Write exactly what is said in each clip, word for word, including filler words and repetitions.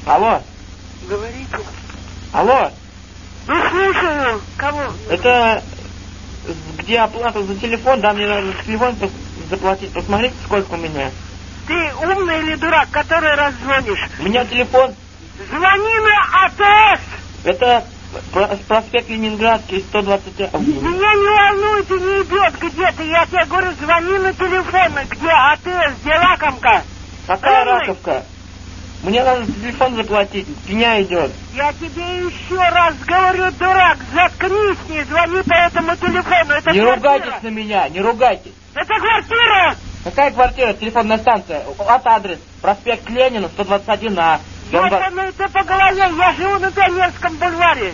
Алло. Говорите. Алло. Ну, слушаю. Кого? Это где оплата за телефон? Да, мне надо телефон заплатить. Посмотрите, сколько у меня. Ты умный или дурак, который раз звонишь? У меня телефон. Звони на АТС. Это проспект Ленинградский, сто двадцать один. Меня не волнует и не идет где ты. Я тебе говорю, звони на телефон. Где АТС, где Раковка? Какая Умный? Раковка? Мне надо телефон заплатить, пеня идет. Я тебе еще раз говорю, дурак, заткнись, не звони по этому телефону. Это Не квартира. ругайтесь на меня, не ругайтесь. Это квартира. Какая квартира? Телефонная станция. От адрес. Проспект Ленина, сто двадцать один А. Ёбаный ты по голове, я живу на Пионерском бульваре.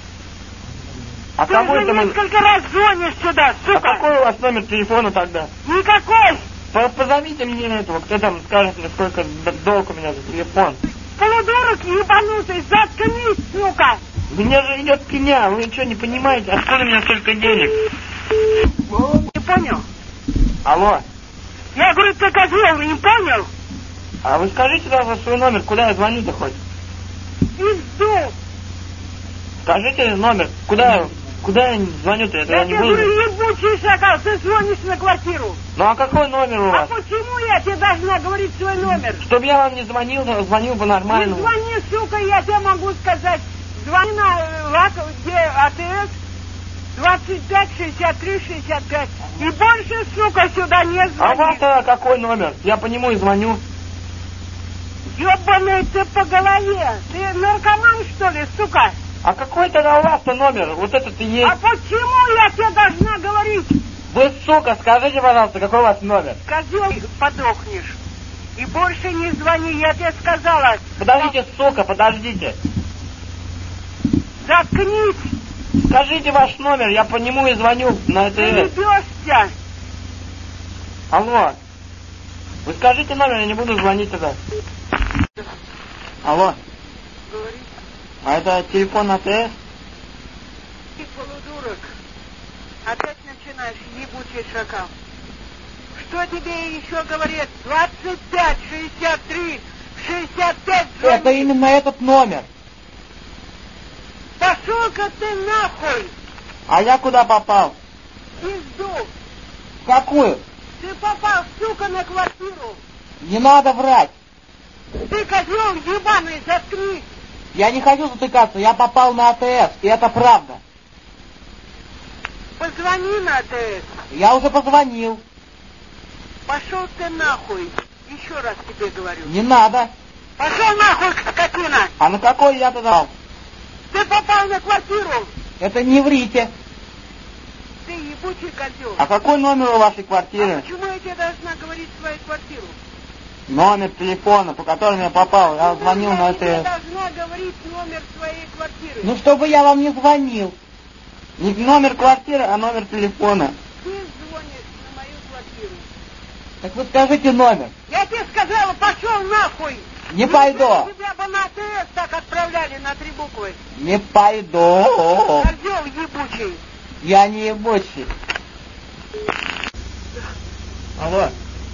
А Ты кому уже это мы... несколько раз звонишь сюда, сука. А какой у вас номер телефона тогда? Никакой. Позовите мне этого, кто там скажет мне, сколько долг у меня за телефон. Полудурок ебанутый, заткнись, сука. У меня же идет пеня, вы что, не понимаете? Откуда у меня столько денег? Не понял? Алло. Я говорю, ты козел, не понял? А вы скажите сразу свой номер, куда я звоню-то хоть? Пизду. Скажите номер, куда, куда я звоню-то, это Я я не тебе буду. говорю, ебучий шакал, ты звонишь на квартиру. Ну а какой номер у А вас? почему я тебе должна говорить свой номер? Чтобы я вам не звонил, звонил бы Не нормально. звони, сука, я тебе могу сказать. Звони на Лаков, где АТС, двадцать пять шестьдесят три шестьдесят пять. И больше, сука, сюда не А звони. у вас какой номер? Я по нему и звоню. Ёбаный ты по голове. Ты наркоман, что ли, сука? А какой тогда у вас-то номер? Вот этот и есть. А почему я тебе должна говорить? Вы, сука, скажите, пожалуйста, какой у вас номер? Козел, подохнешь. И больше не звони, я тебе сказала. Подождите, сука, подождите. Заткнись. Скажите ваш номер, я по нему и звоню на Ты АТС. ебешься. Алло. Вы скажите номер, я не буду звонить тогда. Алло. Говори. А это телефон АТС? Ты полудурок. Опять начинаешь, ебучий шакал. Что тебе еще говорят? двадцать пять шестьдесят три шестьдесят пять. Это именно этот номер. Пошел-ка ты нахуй. А я куда попал? Пизду. В какую? Ты попал, сука, на квартиру. Не надо врать. Ты козел ебаный, заткнись. Я не хочу затыкаться, я попал на АТС, и это правда. Позвони на АТС. Я уже позвонил. Пошел ты нахуй. Еще раз тебе говорю. Не надо. Пошел нахуй, скотина. А на какой я тогда? Ты попал на квартиру. Это не врите. Ты ебучий козел. А какой номер у вашей А квартиры? почему я тебе должна говорить свою квартиру? Номер телефона, по которому я попал. Я звонил на Я тебе АТС. должна говорить номер своей квартиры. Ну, чтобы я вам не звонил. Не номер квартиры, а номер телефона. Ты звонишь на мою квартиру. Так вы скажите номер. Я тебе сказала, пошел нахуй. Не пойду. Тебя бы на АТС так отправляли на три буквы. Не пойду. Козел ебучий. Я не ебучий. Алло.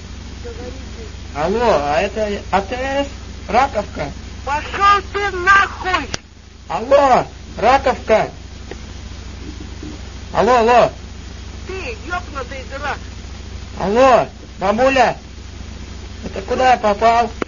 Алло, а это АТС? Раковка? Пошел ты нахуй. Алло, Раковка. Алло, алло. Ты ёбнутый дурак. Алло, бабуля. Это куда я попал?